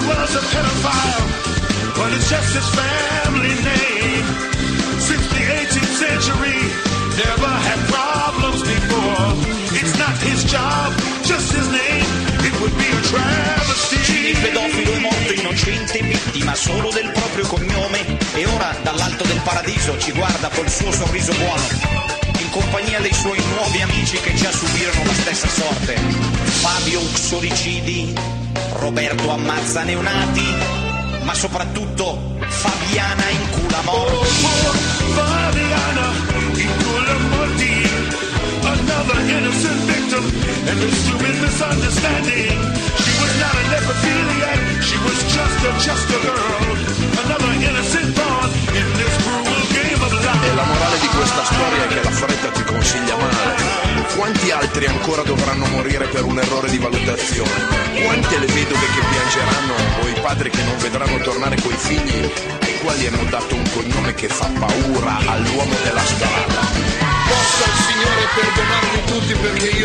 was a pedophile, but it's just his family name. Since the 18th century, never had problems before. It's not his job, just his name. It would be a travesty. Il pedofilo è morto innocente, vittima solo del proprio cognome, e ora dall'alto del paradiso ci guarda col suo sorriso buono, in compagnia dei suoi nuovi amici che già subirono la stessa sorte. Fabio uxoricidi, Roberto ammazza neonati, ma soprattutto Fabiana incula morti. Fabiana incula morti. Another innocent victim and a stupid misunderstanding. She was not a necrophiliac, she was just a girl. Another innocent thought in this cruel game of life. E la morale di questa storia è che la fretta ti consiglia male. Quanti altri ancora dovranno morire per un errore di valutazione? Quante le vedove che piangeranno o i padri che non vedranno tornare coi figli ai quali hanno dato un cognome che fa paura all'uomo della strada? Possa il Signore perdonarvi tutti perché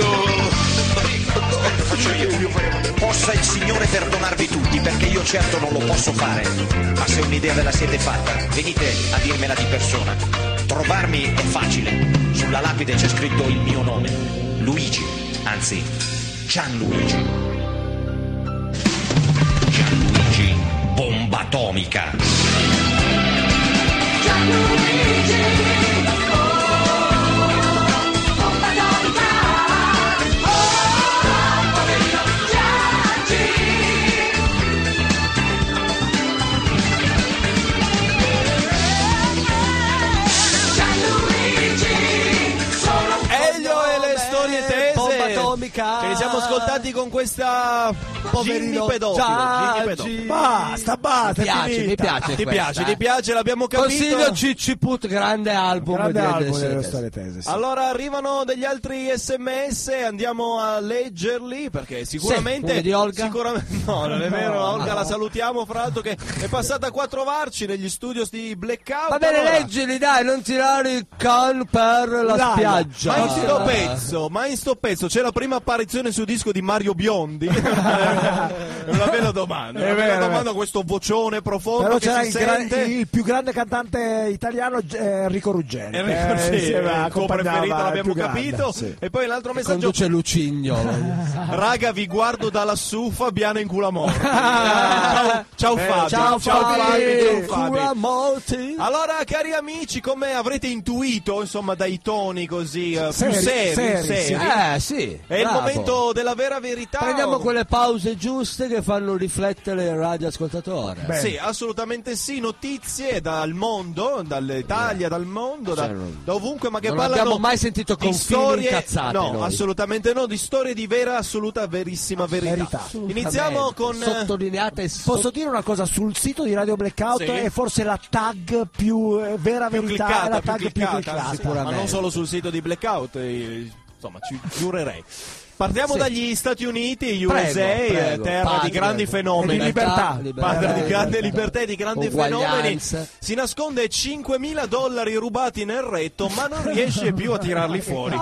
Possa il Signore perdonarvi tutti perché io certo non lo posso fare, ma se un'idea ve la siete fatta venite a dirmela di persona. Trovarmi è facile, sulla lapide c'è scritto il mio nome, Luigi, anzi Gianluigi bomba atomica. Gianluigi che li siamo ascoltati con questa Jimmy pedofilo. Basta, mi piace, ti piace, l'abbiamo capito. Consiglio Cicci Put, grande album delle storie tese, sì. Allora arrivano degli altri SMS, andiamo a leggerli perché sicuramente di Olga? No, non è vero, Olga la salutiamo, fra l'altro, che è passata a quattro varci negli studios di Blackout. Va bene, allora, leggili, dai, non tirare il can per la spiaggia. Ma in sto pezzo c'è la prima apparizione su disco di Mario Biondi? È una bella domanda, questo vocione profondo. Però che c'era si sente. il più grande cantante italiano, Enrico Ruggeri. Il tuo preferito, l'abbiamo capito. Sì. E poi l'altro messaggio. Conduce Lucignolo. Raga, vi guardo da lassù, Fabiana in culo a morti. Ciao Fabio. Ciao Fabio. Allora, cari amici, come avrete intuito, insomma, dai toni così più seri. Sì. È il momento della vera verità. Prendiamo quelle pause giuste che fanno riflettere il radioascoltatore. Sì, assolutamente sì. Notizie dal mondo, dall'Italia, dal mondo, da ovunque, ma che non parlano. Non abbiamo mai sentito di confini storie incazzate. No, noi. Assolutamente no. Di storie di vera, assoluta, verissima verità. Iniziamo con. Sottolineate. Posso dire una cosa sul sito di Radio Blackout? Sì. È forse la tag più vera verità, cliccata, è la tag più cliccata. Sicuramente. Ma non solo sul sito di Blackout, insomma, ci giurerei. Partiamo dagli Stati Uniti, USA, terra di grandi fenomeni, di libertà, padre di grande libertà e di grandi fenomeni. Si nasconde $5.000 rubati nel retto, ma non riesce più a tirarli fuori.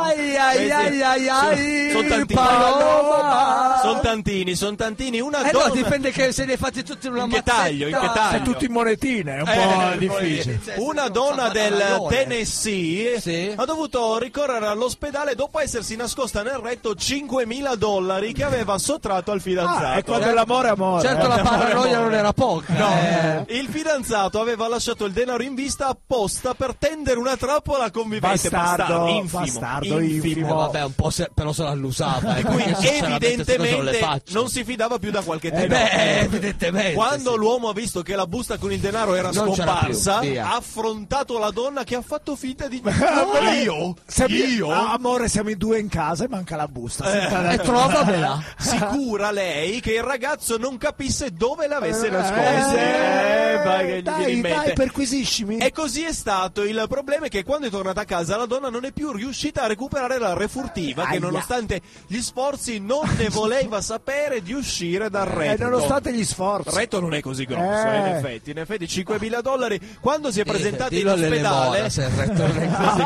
Sono tantini. Una donna. No, dipende che se ne fatti tutti in una in che taglio? Se tutti in monetine, è un po' difficile. Una donna del Tennessee ha dovuto ricorrere all'ospedale dopo essersi nascosta nel retto $5.000 che aveva sottratto al fidanzato. E quando l'amore è amore. Certo, la paranoia non era poca. No. Il fidanzato aveva lasciato il denaro in vista apposta per tendere una trappola al convivente. Bastardo infimo. Vabbè, un po' però se l'usava. E quindi evidentemente non si fidava più da qualche tempo. Evidentemente. Quando l'uomo ha visto che la busta con il denaro era non scomparsa, ha affrontato la donna che ha fatto finta di io? Amore, siamo in due in casa e manca la busta. E trovamela. Sicura lei che il ragazzo non capisse dove l'avesse nascosta. che gli viene in mente. Dai, perquisiscimi. E così è stato. Il problema è che quando è tornata a casa la donna non è più riuscita a recuperare la refurtiva, che nonostante gli sforzi non ne voleva sapere di uscire dal retto. Nonostante gli sforzi. Il retto non è così grosso, in effetti $5.000. Quando si è presentata in ospedale, se il retto non è così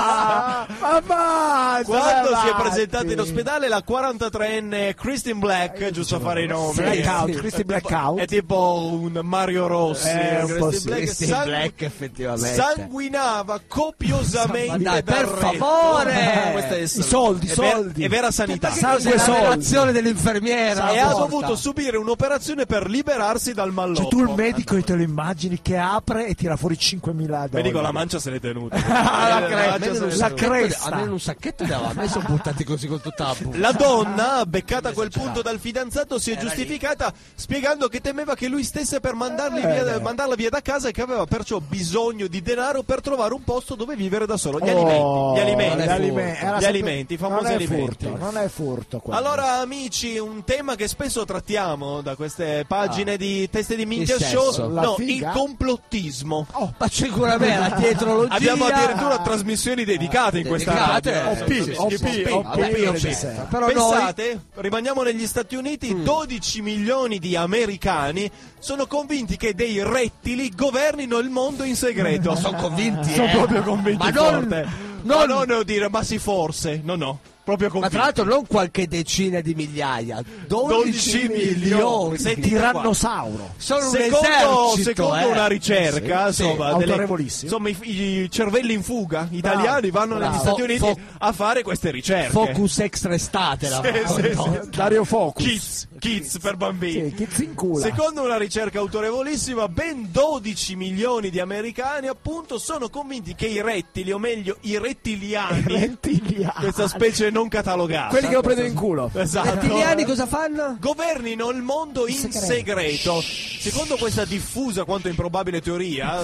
quando si è presentata in ospedale, la 43enne Christine Black, giusto a fare i nomi, Christine Blackout. è tipo un Mario Rossi. Christine Black, effettivamente. Sanguinava copiosamente dai, dal per retto. favore! Questa è I soldi. è vera sanità. Sangue soldi. L'azione dell'infermiera. E ha dovuto subire un'operazione per liberarsi dal malloppo. Cioè tu il medico te lo immagini che apre e tira fuori $5.000. Medico, la mancia se l'è tenuta. La cresta. A me in un sacchetto a me sono buttati così con tutta la busta. La donna, beccata a quel punto dal fidanzato, si è giustificata spiegando che temeva che lui stesse per mandarla via da casa e che aveva perciò bisogno di denaro per trovare un posto dove vivere da solo. Gli alimenti, i famosi alimenti. Non è furto quello. Allora, amici, un tema che spesso trattiamo da queste pagine di teste di minchia Il show, sesso. il complottismo. Ma sicuramente la dietrologia. Abbiamo addirittura trasmissioni dedicate in questa radio. Però Pensate, rimaniamo negli Stati Uniti, 12 milioni di americani sono convinti che dei rettili governino il mondo in segreto. Sono convinti. Sono proprio convinti. Ma forte. Non dire, ma sì, forse. No. Proprio Ma convinti. tra l'altro non qualche decina di migliaia, 12 milioni. Sentite tirannosauro. Sono un esercito. Secondo una ricerca, insomma, autorevolissimo. insomma, i cervelli in fuga italiani vanno negli Stati Uniti a fare queste ricerche. Focus extra estate. Dario Focus. Kids per bambini. Sì, Kids in culo. Secondo una ricerca autorevolissima, ben 12 milioni di americani appunto sono convinti che i rettili, o meglio i rettiliani, questa specie non catalogata, quelli che lo prendono in culo. Esatto. I rettiliani cosa fanno? Governino il mondo in segreto. Secondo questa diffusa quanto improbabile teoria,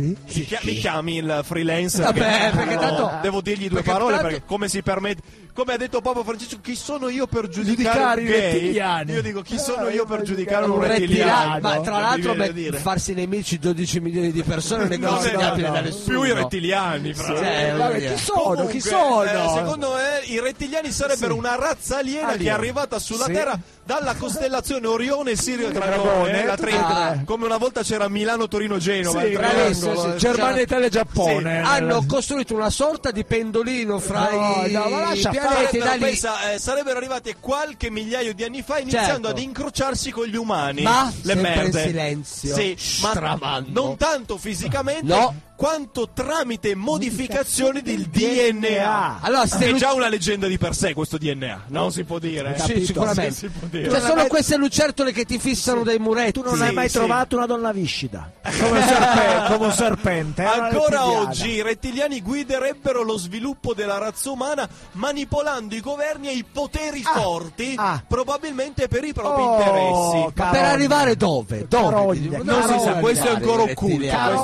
mi chiami il freelancer. Vabbè, perché tanto devo dirgli due parole, perché come si permette. Come ha detto Papa Francesco, chi sono io per giudicare i rettiliani? Io dico, chi sono io per giudicare un rettiliano? Ma tra l'altro farsi nemici 12 milioni di persone non è consigliabile da nessuno. Più i rettiliani, chi sono? Chi sono? Secondo me i rettiliani sarebbero una razza aliena che è arrivata sulla Terra dalla costellazione Orione e Sirio Dragone, la triangolo, come una volta c'era Milano-Torino-Genova, Germania, Italia e Giappone. Hanno costruito una sorta di pendolino fra i pianeti. Pensa, sarebbero arrivati qualche migliaio di anni fa, iniziando ad incrociarsi con gli umani. Ma le sempre merde. in silenzio. Sì, ma non tanto fisicamente. Quanto tramite modificazioni del DNA. Allora, è già una leggenda di per sé questo DNA, non si può dire. Sì, sicuramente. Si può dire. Cioè, sono queste lucertole che ti fissano dai muretti. Tu non hai mai trovato una donna viscida come un serpente. Ancora oggi i rettiliani guiderebbero lo sviluppo della razza umana manipolando i governi e i poteri forti, probabilmente per i propri interessi. Ma per arrivare dove? Non si sa, questo è ancora occulto.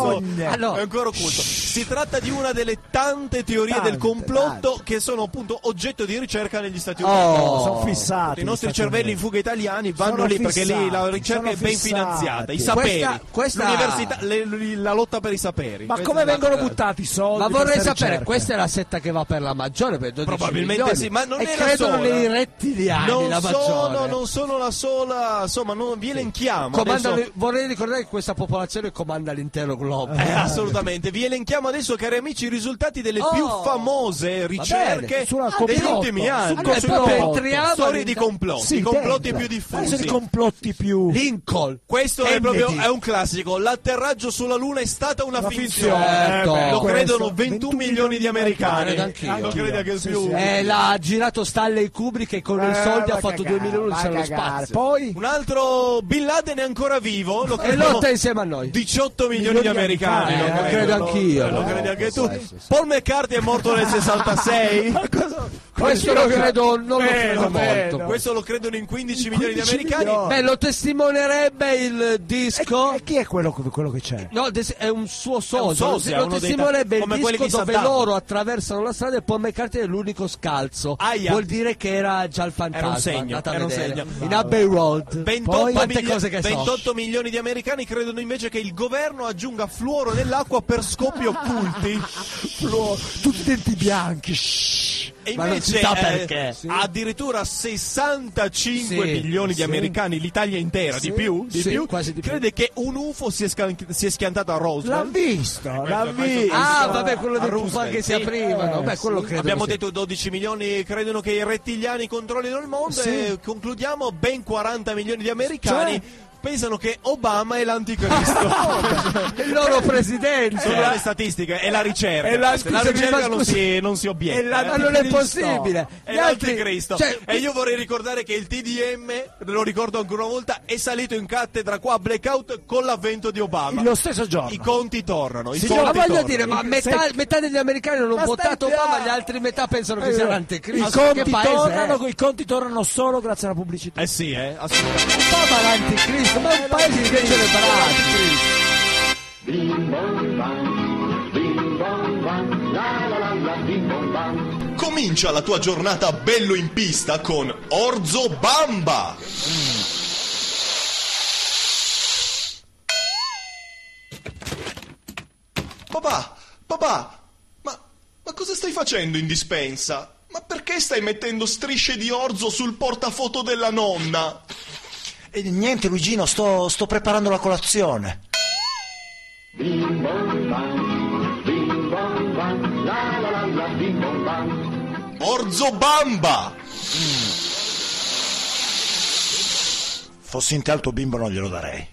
È ancora occulto. Si tratta di una delle tante teorie del complotto che sono appunto oggetto di ricerca negli Stati Uniti. Sono fissati. I nostri cervelli in fuga italiani vanno lì perché lì la ricerca è ben finanziata. I saperi, l'università, la lotta per i saperi. Ma come vengono buttati i soldi? Ma vorrei sapere, questa è la setta che va per la maggiore, per 12 probabilmente milioni. Sì, ma non e è la credono sola. nei rettiliani la maggiore. Non sono la sola, insomma, vi elenchiamo. Vorrei ricordare che questa popolazione comanda l'intero globo. Assolutamente, vi elenchiamo adesso, cari amici, i risultati delle più famose ricerche degli ultimi anni. Storie di complotti, i complotti più diffusi. Sono i complotti più. Lincoln. Questo è proprio un classico. L'atterraggio sulla Luna è stata una finzione. Certo. Lo credono 21 milioni di americani. Anch'io. Credo che più. L'ha girato Stanley Kubrick e con i soldi ha fatto 2 milioni nello spazio. Poi un altro Bin Laden è ancora vivo. E lotta insieme a noi. 18 milioni di americani. Lo credo anch'io. Lo credi anche tu. Paul McCartney è morto nel 66. Questo non lo credo molto. Questo lo credono in 15 milioni di americani. Beh, lo testimonierebbe il disco. E chi è quello che c'è? No, è un suo socio. sosia, Lo uno dei testimonierebbe il come quelli disco di dove Saddam. loro attraversano la strada e Paul McCartney è l'unico scalzo. Aia. Vuol dire che era già il fantasma. Era un segno, andate a era un vedere. segno. In Abbey Road. 28, Quante cose che so. 28 milioni di americani credono invece che il governo aggiunga fluoro nell'acqua per scopi occulti. Tutti i denti bianchi. Shhh. E Ma non si invece sa perché. addirittura 65 Sì, milioni di americani, l'Italia intera, di più, Sì, quasi di più. crede che un UFO si è schiantato a Roswell. L'han visto. Ah, vabbè, quello dei Roosevelt, puffà che si sì. aprivano. Beh, quello credo. Abbiamo che sì. detto 12 milioni credono che i rettiliani controllino il mondo e concludiamo ben 40 milioni di americani pensano che Obama è l'anticristo. Il loro presidente. Sono le statistiche, è la ricerca. È la- la scusami, ricerca ma non si obietta. Ma non è possibile. È Gli altri- l'anticristo. cioè, E io vorrei ricordare che il TDM, lo ricordo ancora una volta, è salito in cattedra qua a Blackout con l'avvento di Obama. Lo stesso giorno. I conti tornano. Ma voglio dire, ma metà degli americani non hanno votato Obama, gli altri metà pensano che sia I l'anticristo. Che paese è? i conti tornano solo grazie alla pubblicità. Eh sì, assolutamente. Obama è l'anticristo, ma è un paese di celebrati. Comincia la tua giornata bello in pista con Orzo Bamba. Papà, ma cosa stai facendo in dispensa? Ma perché stai mettendo strisce di orzo sul portafoto della nonna? Niente Luigino, sto preparando la colazione. Orzo Bamba! Fossi in te al tuo bimbo non glielo darei.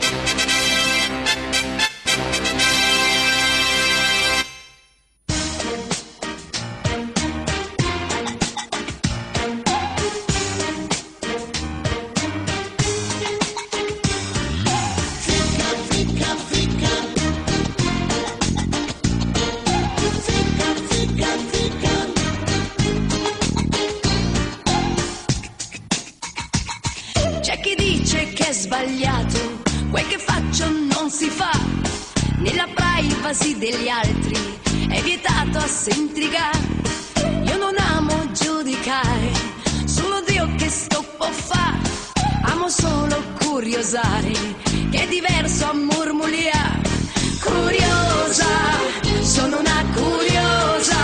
C'è chi dice che è sbagliato, quel che faccio non si fa, nella privacy degli altri è vietato assentricare. Io non amo giudicare, solo Dio che sto può fare, amo solo curiosare, che è diverso a murmuliare. Curiosa, sono una curiosa,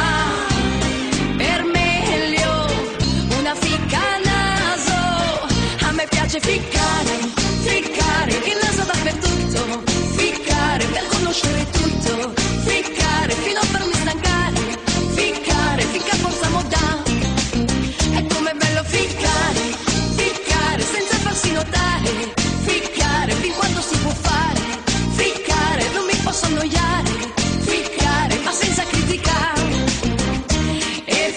per meglio una ficca naso, a me piace ficcare, il naso dappertutto, ficcare per conoscere tutto, ficcare fino a farmi stancare, ficcare finché forza mo dà, è come bello ficcare senza farsi notare, ficcare fin quando si può fare, ficcare non mi posso annoiare, ficcare ma senza criticare, e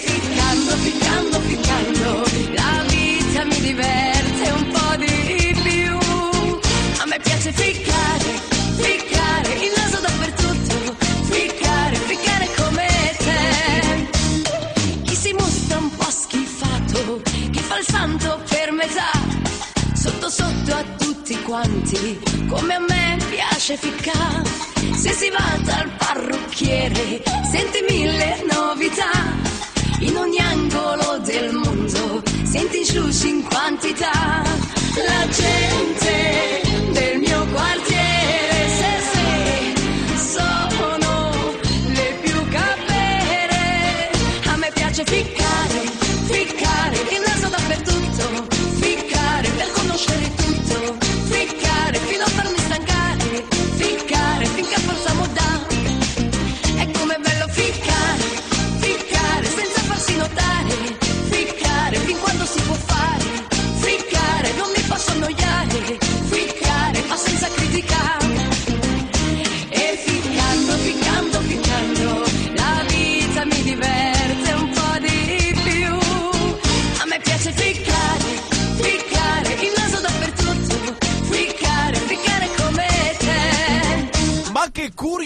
ficcando, la vita mi diverte un po' di più, a me piace ficcare, il naso dappertutto, ficcare come te, chi si mostra un po' schifato, chi fa il santo per metà, sotto a tutti quanti, come a me piace ficcare, se si va dal parrucchiere, senti mille novità, in ogni angolo del mondo, senti ciuci in quantità, la gente del mio quartiere, se sono le più capere, a me piace ficcare, il naso dappertutto, ficcare per conoscere tutto, ficcare fino a farmi stancare, ficcare finché forza mo dà, è come bello ficcare senza farsi notare, ficcare fin quando si può fare, ficcare non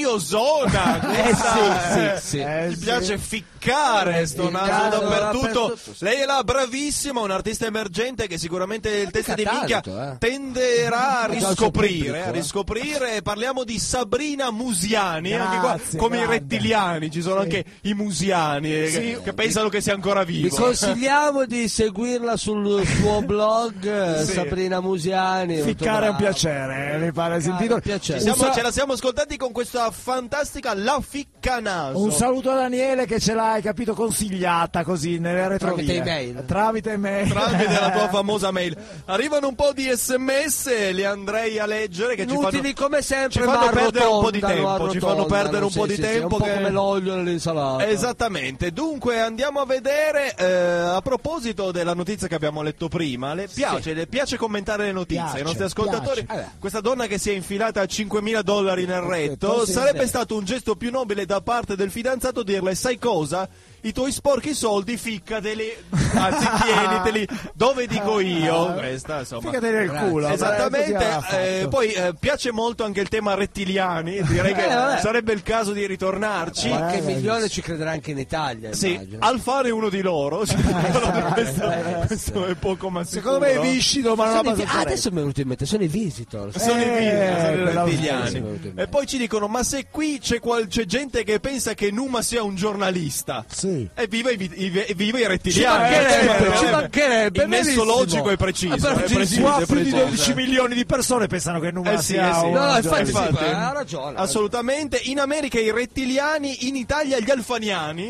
curiosona. Sì. Gli piace ficcare sto naso dappertutto. Lei è la bravissima, un'artista emergente che sicuramente il test di minchia tenderà a riscoprire. Parliamo di Sabrina Musiani. Anche qua, come i rettiliani, ci sono anche i musiani che pensano che sia ancora vivo. Vi consigliamo di seguirla sul suo blog, Sabrina Musiani. Ficcare è un piacere, mi pare sentito. Ce la siamo ascoltati con questa fantastica La Ficcanaso. Un saluto a Daniele che ce l'hai, capito, consigliata così nelle retrovie. Tramite email. Tramite la tua famosa mail. Arrivano un po' di sms, li andrei a leggere, che inutili come sempre, ci fanno perdere un po' di tempo. Ci fanno perdere un po' di tempo. Un po' come l'olio nell'insalata. Esattamente. Dunque andiamo a vedere, a proposito della notizia che abbiamo letto prima, le piace commentare le notizie ai nostri ascoltatori. Questa donna che si è infilata a $5.000 nel retto, sarebbe stato un gesto più nobile da parte del fidanzato dirle: sai cosa? I tuoi sporchi soldi ficcateli, anzi tieniteli dove dico io. Questa, insomma, ficcateli nel culo. Esattamente. Poi piace molto anche il tema rettiliani, direi che sarebbe il caso di ritornarci. Qualche milione ci crederà anche in Italia. Sì, Alfano è uno di loro. Questo è poco ma sicuro. Secondo me è viscido, ma non adesso mi è venuto in mente, sono i visitor. Sono i rettiliani. E poi ci dicono: ma se qui c'è gente che pensa che Numa sia un giornalista. E viva i rettiliani. Ci mancherebbe. Il nesso logico è preciso. Più di 12 milioni di persone pensano che Numa sia un... No, infatti ha ragione. Assolutamente. In America i rettiliani, in Italia gli alfaniani.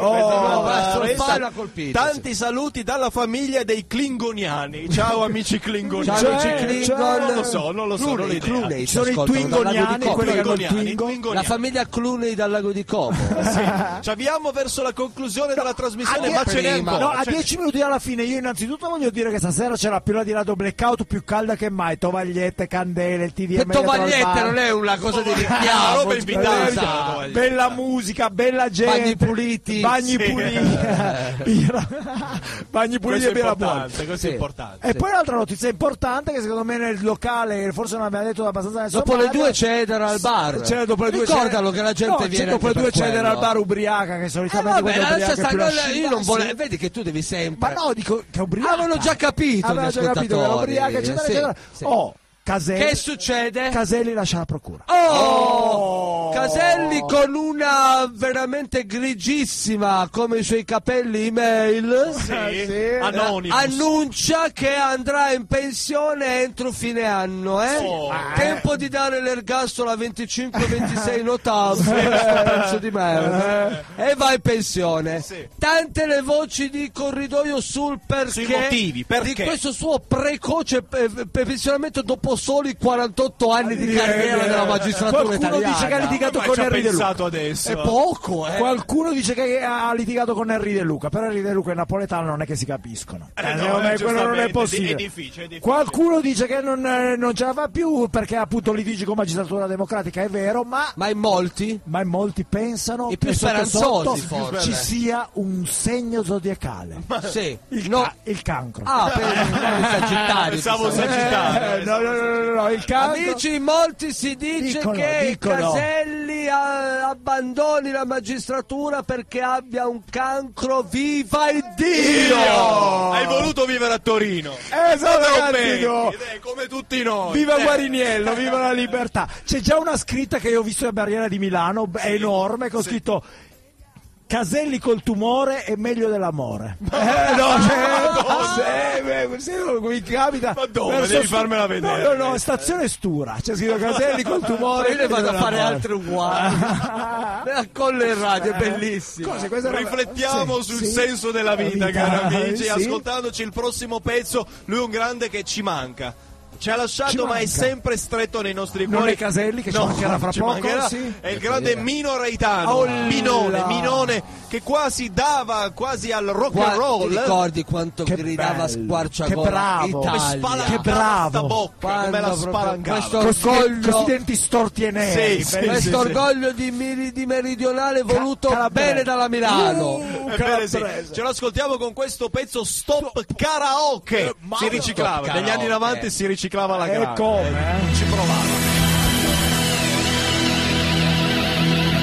Tanti saluti dalla famiglia dei klingoniani. Ciao amici klingoniani. Non lo so. Clooney, sono i twingoniani, quelli che hanno il Twingo. La famiglia Clooney dal lago di Como. Ci avviamo verso la conclusione della trasmissione, ma ce n'è ancora. A 10 minuti dalla fine, io innanzitutto voglio dire che stasera c'è la pillola di Radio Blackout più calda che mai. Tovagliette, candele, il TDM. Tovagliette non è una cosa di richiamo. Bella musica, bella gente. Bagni puliti. Bagni puliti e birra buona. Questo è importante. E poi un'altra notizia importante che secondo me nel locale, forse non abbiamo detto abbastanza nel dopo le 2 cedere al bar. Ricordalo che la gente viene. Dopo le 2 cedere al bar ubriaca, che solitamente io non volevo, vedi che tu devi sempre. Ma no, dico che ubriaca. Avevano già capito gli ascoltatori. Che ubriaca, eccetera. Caselli, che succede? Caselli lascia la procura. Caselli con una veramente grigissima, come i suoi capelli, email annuncia che andrà in pensione entro fine anno. Tempo di dare l'ergastolo a 25-26 notav, questo pezzo di merda, e va in pensione. Tante le voci di corridoio sul perché di questo suo precoce pensionamento dopo soli 48 anni di carriera della magistratura italiana. Qualcuno dice che ha litigato con Henry De Luca. Adesso. È poco, Qualcuno dice che ha litigato con Henry De Luca, però Henry De Luca e napoletano non è che si capiscono. Quello non è possibile. È difficile. Qualcuno dice che non ce la fa più perché ha appunto litigi con magistratura democratica, è vero, ma in molti pensano i più che speranzosi ci sia un segno zodiacale. Il cancro. Per il Sagittario. Pensavo Sagittario. No, il cancro. Amici, in molti si dice che Caselli abbandoni la magistratura perché abbia un cancro. Viva il Dio! Hai voluto vivere a Torino. Come tutti noi. Viva Guariniello, viva la libertà. C'è già una scritta che io ho visto a Barriera di Milano, è enorme, con scritto: Caselli col tumore è meglio dell'amore. Mi capita. Ma dove? Devi farmela vedere. No, stazione Stura. C'è scritto Caselli col tumore. Io ne vado a fare altre uguali. A Colle in radio, è bellissimo. Riflettiamo sul senso della vita, cari amici, ascoltandoci il prossimo pezzo. Lui è un grande che ci manca. Ci ha lasciato, ma è sempre stretto nei nostri cuori. Non è Caselli, che ci mancherà fra poco. È il grande Mino Reitano. Minone, che quasi dava quasi al rock and roll. Ti ricordi quanto gridava Squarciagola? Che bravo. Bocca, come la spalancava. Questi denti storti e neri. Questo orgoglio di meridionale voluto bene dalla Milano. Ce lo ascoltiamo con questo pezzo Stop Karaoke. Si riciclava, negli anni 90 si riciclava la grande. Come? Ci provava.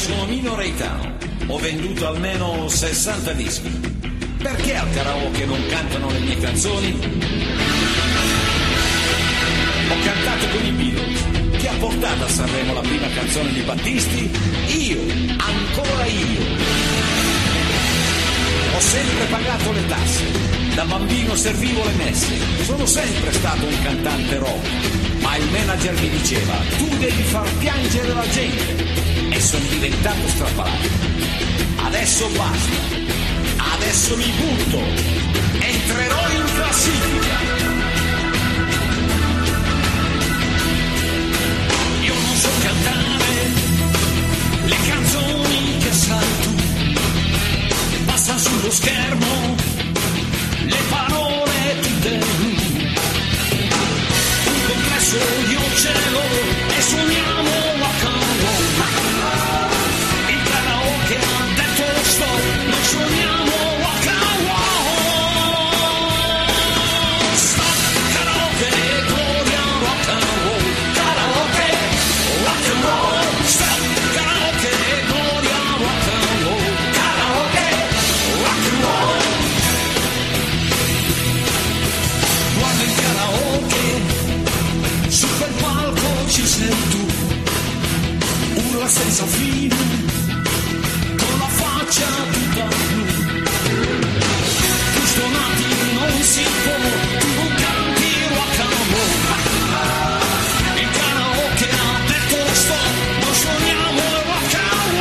sono Mino Reitano, ho venduto almeno 60 dischi. Perché al karaoke non cantano le mie canzoni? Ho cantato con i Beatles. Chi ha portato a Sanremo la prima canzone di Battisti? Io, ancora io. Ho sempre pagato le tasse. Da bambino servivo le messe. Sono sempre stato un cantante rock. Ma il manager mi diceva: tu devi far piangere la gente. E sono diventato strappalato. Adesso basta. Adesso mi butto. Entrerò in classifica. Io non so cantare le canzoni che sai tu. Passa sullo schermo le parole tutte. Un complesso io ce l'ho e suoniamo rock and roll. Il karaoke ha detto stop, noi suoniamo rock and roll. Stop karaoke, gloria rock and roll. Karaoke, rock and roll. Stop karaoke, gloria rock and roll. Karaoke, rock and roll. Guarda il karaoke, su quel palco ci sei tu, urla senza fine, con la faccia tutta blu. Tu suonati non si può, tu non canti rock and roll. Il karaoke ha detto stop, noi suoniamo rock and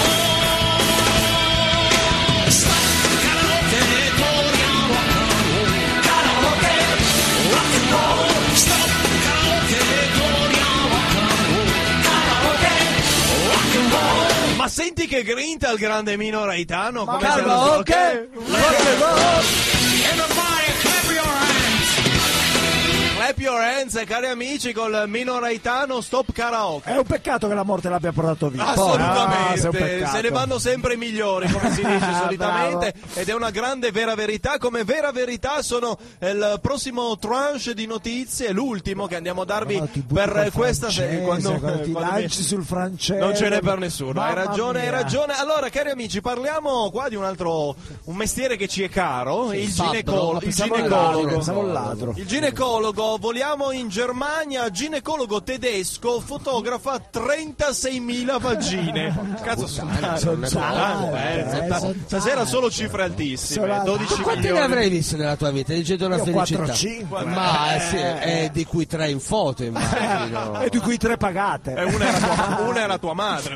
roll. Stop karaoke, gloria rock and roll. Karaoke, rock and roll. Stop karaoke, gloria rock and roll. Karaoke, rock and roll. Ma senti che grinta il grande Mino Reitano? Come karaoke, rock and roll. Everybody clap your hands. Clap your hands, cari amici, col Mino Reitano, Stop Karaoke. È un peccato che la morte l'abbia portato via. Assolutamente, Ah, un peccato. se ne vanno sempre i migliori, come si dice solitamente, ed è una grande vera verità. Come vera verità sono il prossimo tranche di notizie, l'ultimo che andiamo a darvi per questa serie. Quando ti lanci sul francese, non ce n'è per nessuno. Mamma Hai ragione, mia. hai ragione. Allora, cari amici, parliamo qua di un mestiere che ci è caro, il ginecologo. Pensavo al ladro. Il ginecologo, voliamo in Germania, ginecologo tedesco fotografa 36.000 vagine. Cazzo, stasera solo cifre altissime, 12 Ma quante ne milioni. avrei viste nella tua vita? Dicendo una felicità. 4-5. Ma sì, di cui 3 in foto, immagino. E di cui 3 pagate. Una era tua madre.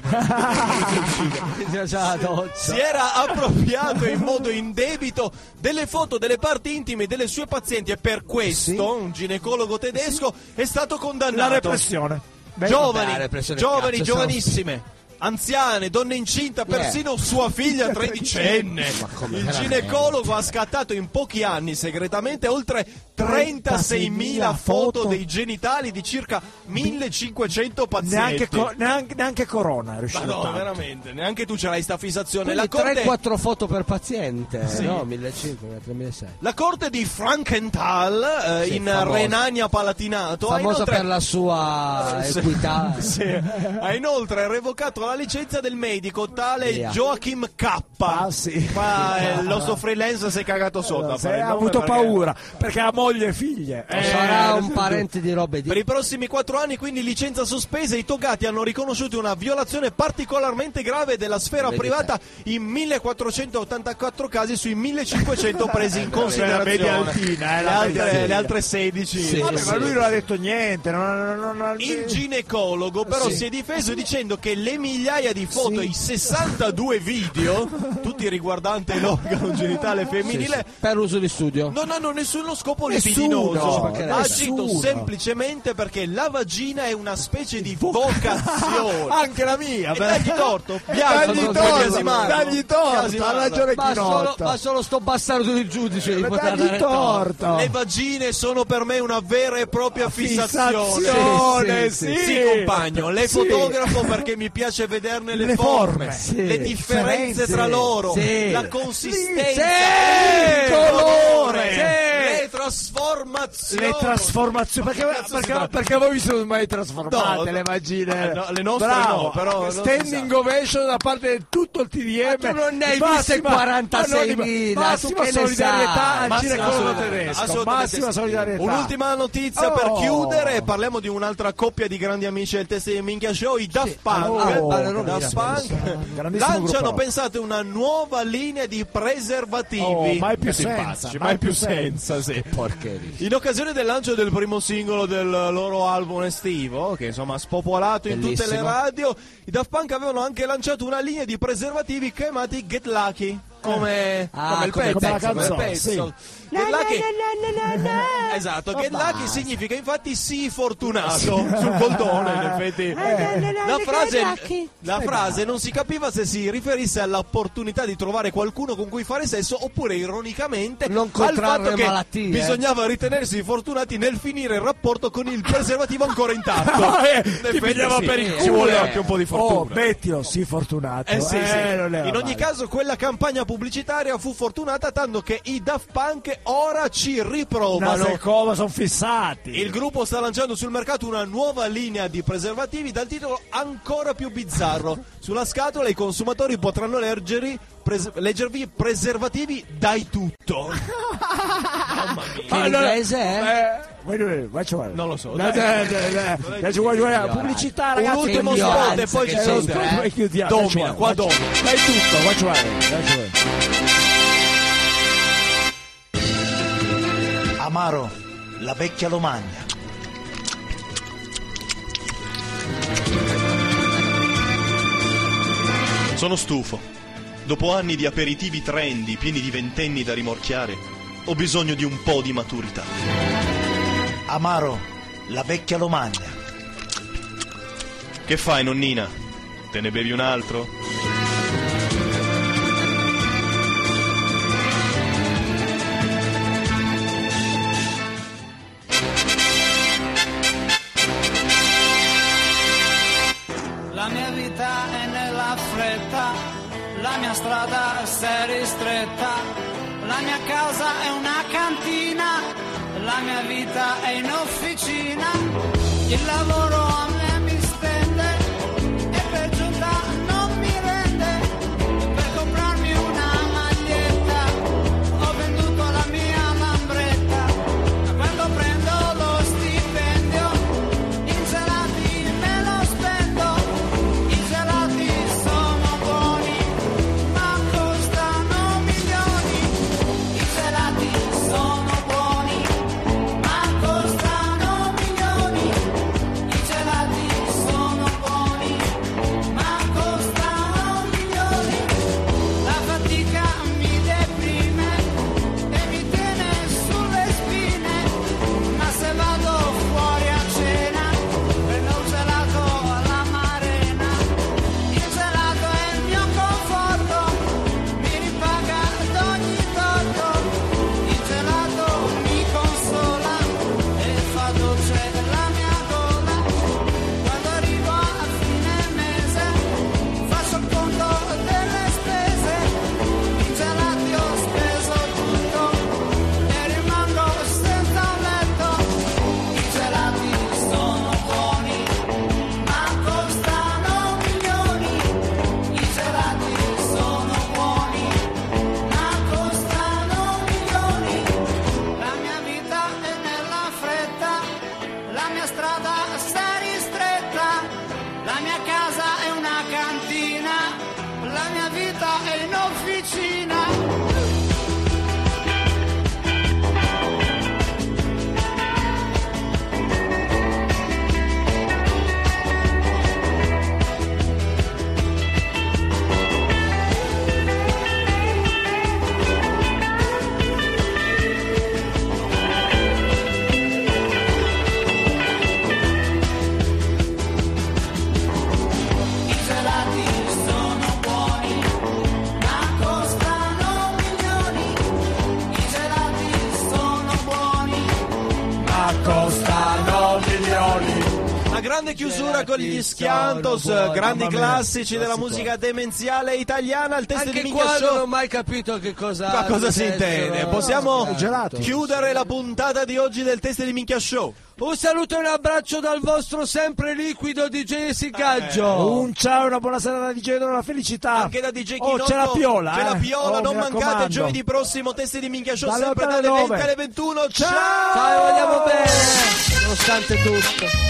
Si era appropriato in modo indebito delle foto delle parti intime delle sue pazienti e per questo un ginecologo tedesco è stato condannato. La repressione. Giovani, giovanissime, anziane, donne incinta, persino sua figlia tredicenne. Il ginecologo ha scattato in pochi anni segretamente oltre 36.000 foto dei genitali di circa 1.500 pazienti. Neanche Corona è riuscito. Ma no, tanto. veramente, neanche tu ce l'hai sta fissazione. Quindi La corte... 3-4 foto per paziente, no? 1.500, 3.600. La corte di Frankenthal in famosa. Renania Palatinato Famosa per la sua equità. ha inoltre revocato la licenza del medico tale Joachim K. Sì. Il nostro freelance si è cagato sotto. Ha avuto paura perché ha moglie e figlie. Sarà un parente di robe di... Per i prossimi 4 anni, quindi, licenza sospesa. I togati hanno riconosciuto una violazione particolarmente grave della sfera privata in 1484 casi sui 1500 presi in considerazione. Media altina, le altre 16. Ma lui non ha detto niente. Il ginecologo però si è difeso dicendo che le migliaia di foto, i 62 video, tutti riguardanti l'organo genitale femminile, per uso di studio, non hanno nessuno scopo libidinoso. Ha agito semplicemente perché la vagina è una specie di vocazione. Anche la mia. E dagli torto. Dagli torto. Ha ragione ma solo sto bastardo di giudice di poter dagli dare torto. Le vagine sono per me una vera e propria fissazione. Sì, compagno, le fotografo perché mi piace vederne le forme, le differenze tra loro, la consistenza, il colore, le trasformazioni. Perché voi vi siete mai trasformate le vagine? No, le nostre bravo, no, però standing ovation da parte di tutto il TDM. Ma tu non ne hai viste 46.000. Massima solidarietà al cinecologo tedesco. Massima solidarietà. Un'ultima notizia per chiudere, parliamo di un'altra coppia di grandi amici del Testa di Minchia Show, i Daft Punk. Daft Punk lanciano, pensate, una nuova linea di preservativi. Mai più senza, sì. In occasione del lancio del primo singolo del loro album estivo, che insomma ha spopolato in tutte le radio, i Daft Punk avevano anche lanciato una linea di preservativi chiamati Get Lucky. Come il pezzo. Get Lucky. Esatto, Get Lucky significa infatti sii fortunato sul coldone, in effetti. La frase non si capiva se si riferisse all'opportunità di trovare qualcuno con cui fare sesso oppure ironicamente al fatto che bisognava ritenersi fortunati nel finire il rapporto con il preservativo ancora intatto. Ti pigliava per il culo. Ci vuole anche un po' di fortuna. Mettilo, sii fortunato. In ogni caso quella campagna pubblicitaria fu fortunata tanto che i Daft Punk ora ci riprovano. Come sono fissati. Il gruppo sta lanciando sul mercato una nuova linea di preservativi dal titolo ancora più bizzarro. Sulla scatola i consumatori potranno leggervi preservativi dai tutto. Mamma mia. Che inglese è? Non lo so. Pubblicità, ragazzi. Un ultimo spot e poi ci chiudiamo. Domina, qua domina. Dai tutto, Amaro, la vecchia Lomagna. Sono stufo. Dopo anni di aperitivi trendy pieni di ventenni da rimorchiare, ho bisogno di un po' di maturità. Amaro, la vecchia Lomagna. Che fai, nonnina? Te ne bevi un altro? La mia vita è nella fretta, la mia strada si è ristretta, la mia casa è una cantina, la mia vita è in officina, il lavoro a me mi stende e per giunta non mi rende, per comprarmi una maglietta ho venduto la mia lambretta, ma quando prendo lo stipendio in gelati me lo spendo, i gelati sono buoni ma costano milioni, i gelati sono buoni ma costano milioni, i gelati sono buoni ma costano milioni, la fatica mi deprime e mi tiene sulle spine, ma se vado fuori a cena prendo il gelato alla Marena, il gelato è il mio conforto, mi ripaga ad ogni torto, il gelato mi consola e fa dolce la mia gola, quando arrivo a fine mese faccio il conto delle spese, in gelati ho speso tutto e rimango senza un letto, i gelati sono buoni ma costano milioni, i gelati sono buoni ma costano milioni, la mia vita è nella fretta, la mia strada si è ristretta, la mia casa è una cantina, la mia vita è in officina. I gelati sono buoni ma costano milioni, i gelati sono buoni ma costano milioni. grande chiusura con gli Schiantos, grandi classici della musica demenziale italiana. Il test Anche di Minchia qua Show. non ho mai capito che cosa. Ma cosa si intende? Possiamo Gelato. chiudere la puntata di oggi del test di Minchia Show. Un saluto e un abbraccio dal vostro sempre liquido DJ Sicaggio. Un ciao e una buona serata DJ Doro, la felicità. Anche da DJ Chinotto. c'è la Piola. C'è la Piola, non mi mancate raccomando. giovedì prossimo test di Minchia Show, Dalle sempre 8 alle dalle 20 9. alle 21. Ciao! Ciao, vogliamo bene, nonostante tutto.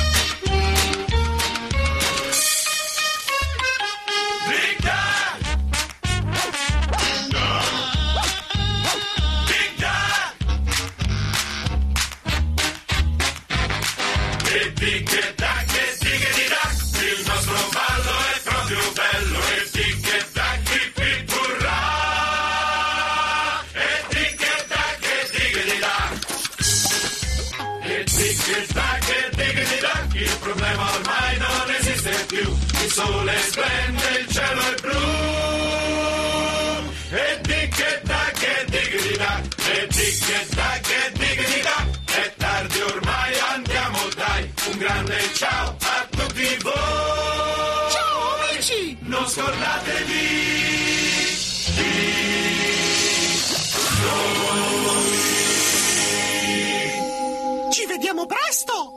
Il nostro ballo è proprio bello e tic-tac, pipipurra. E tic-tac, e tic-tac, e il problema ormai non esiste più. Il sole splende, il cielo è blu. E tic-tac, e tic-tac, è tardi ormai, andiamo dai. Un grande ciao a tutti voi. Ciao amici! Non scordatevi di noi. Ci vediamo presto!